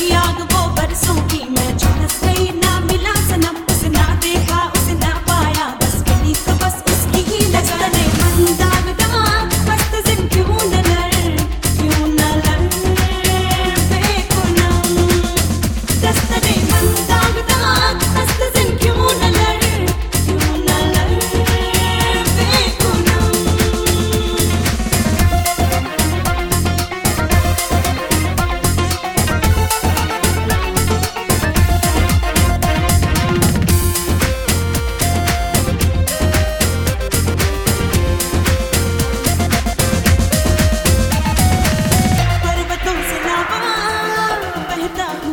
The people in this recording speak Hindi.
आग वो बरसों की मैं झुलस गई, ना मिला सनम उसे, ना देखा उसे, ना पाया, बस मिली तो बस उसकी ही नजर ने। मन दागदा मस्त जिन क्यों न लड़ बेकुनम, दस्त ने मन दागदा मस्त जिन क्यों न लड़ बेकुनम। पर्वतों से लावा बहता